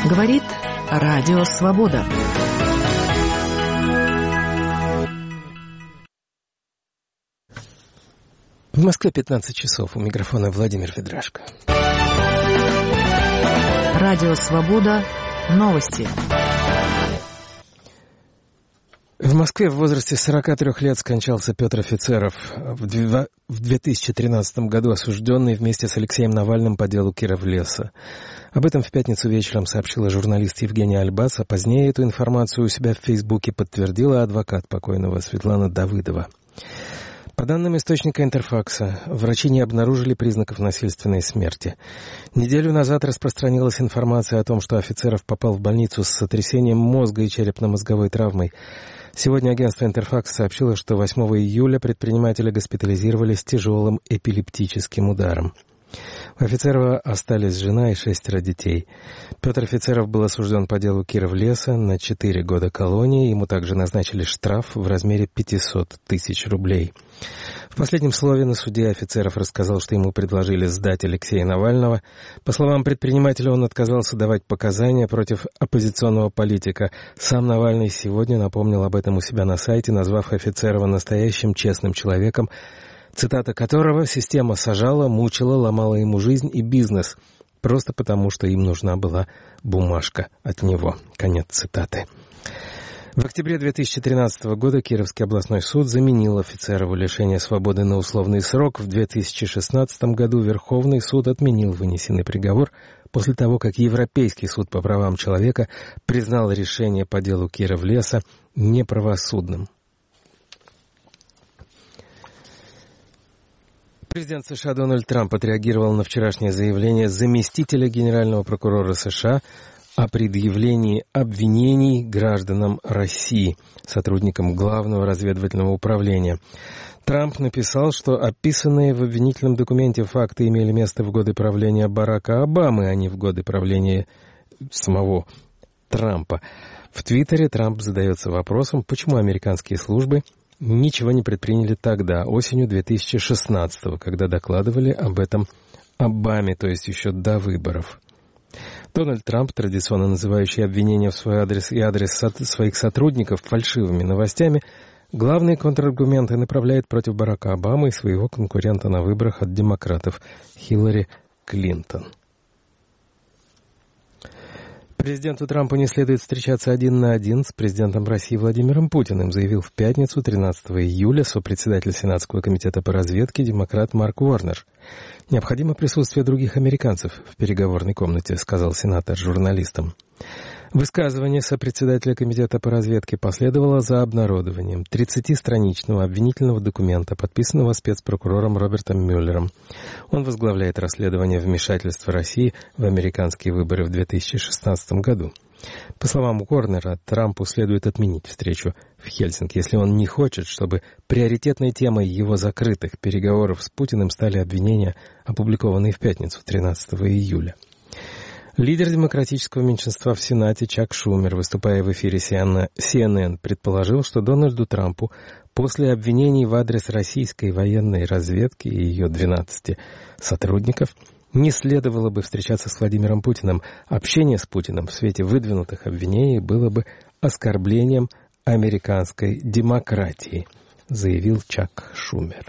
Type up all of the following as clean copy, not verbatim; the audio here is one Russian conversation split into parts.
Говорит Радио Свобода. В Москве 15 часов. У микрофона Владимир Федрашко. Радио Свобода. Новости. В Москве в возрасте 43 лет скончался Петр Офицеров, в 2013 году осужденный вместе с Алексеем Навальным по делу Кировлеса. Об этом в пятницу вечером сообщила журналист Евгения Альбац, а позднее эту информацию у себя в Фейсбуке подтвердила адвокат покойного Светлана Давыдова. По данным источника Интерфакса, врачи не обнаружили признаков насильственной смерти. Неделю назад распространилась информация о том, что Офицеров попал в больницу с сотрясением мозга и черепно-мозговой травмой. Сегодня агентство Интерфакс сообщило, что 8 июля предпринимателя госпитализировали с тяжелым эпилептическим ударом. У Офицерова остались жена и 6 детей. Петр Офицеров был осужден по делу Кировлеса на 4 года колонии. Ему также назначили штраф в размере 500 тысяч рублей. В последнем слове на суде Офицеров рассказал, что ему предложили сдать Алексея Навального. По словам предпринимателя, он отказался давать показания против оппозиционного политика. Сам Навальный сегодня напомнил об этом у себя на сайте, назвав Офицерова настоящим честным человеком, цитата которого: «Система сажала, мучила, ломала ему жизнь и бизнес, просто потому, что им нужна была бумажка от него». Конец цитаты. В октябре 2013 года Кировский областной суд заменил Офицерову лишение свободы на условный срок. В 2016 году Верховный суд отменил вынесенный приговор после того, как Европейский суд по правам человека признал решение по делу Кировлеса неправосудным. Президент США Дональд Трамп отреагировал на вчерашнее заявление заместителя генерального прокурора США о предъявлении обвинений гражданам России, сотрудникам Главного разведывательного управления. Трамп написал, что описанные в обвинительном документе факты имели место в годы правления Барака Обамы, а не в годы правления самого Трампа. В Твиттере Трамп задается вопросом, почему американские службы ничего не предприняли тогда, осенью 2016-го, когда докладывали об этом Обаме, то есть еще до выборов. Дональд Трамп, традиционно называющий обвинения в свой адрес и адрес своих сотрудников фальшивыми новостями, главные контраргументы направляет против Барака Обамы и своего конкурента на выборах от демократов Хиллари Клинтон. Президенту Трампу не следует встречаться один на один с президентом России Владимиром Путиным, заявил в пятницу, 13 июля, сопредседатель Сенатского комитета по разведке демократ Марк Уорнер. «Необходимо присутствие других американцев в переговорной комнате», — сказал сенатор журналистам. Высказывание сопредседателя комитета по разведке последовало за обнародованием 30-страничного обвинительного документа, подписанного спецпрокурором Робертом Мюллером. Он возглавляет расследование вмешательства России в американские выборы в 2016 году. По словам Уорнера, Трампу следует отменить встречу в Хельсинки, если он не хочет, чтобы приоритетной темой его закрытых переговоров с Путиным стали обвинения, опубликованные в пятницу, 13 июля. Лидер демократического меньшинства в Сенате Чак Шумер, выступая в эфире CNN, предположил, что Дональду Трампу после обвинений в адрес российской военной разведки и ее 12 сотрудников не следовало бы встречаться с Владимиром Путиным. Общение с Путиным в свете выдвинутых обвинений было бы оскорблением американской демократии, заявил Чак Шумер.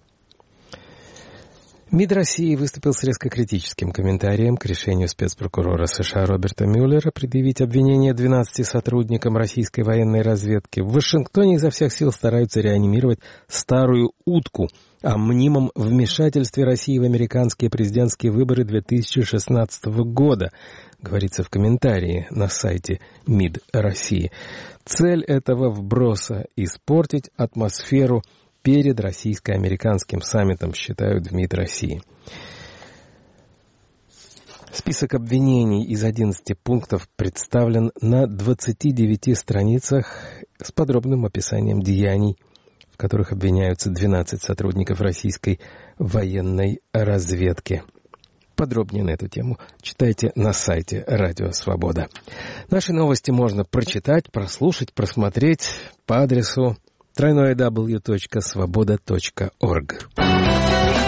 МИД России выступил с резко критическим комментарием к решению спецпрокурора США Роберта Мюллера предъявить обвинения 12 сотрудникам российской военной разведки. В Вашингтоне изо всех сил стараются реанимировать старую утку о мнимом вмешательстве России в американские президентские выборы 2016 года, говорится в комментарии на сайте МИД России. Цель этого вброса — испортить атмосферу перед российско-американским саммитом, считают в МИД России. Список обвинений из 11 пунктов представлен на 29 страницах с подробным описанием деяний, в которых обвиняются 12 сотрудников российской военной разведки. Подробнее на эту тему читайте на сайте Радио Свобода. Наши новости можно прочитать, прослушать, просмотреть по адресу www.svoboda.org.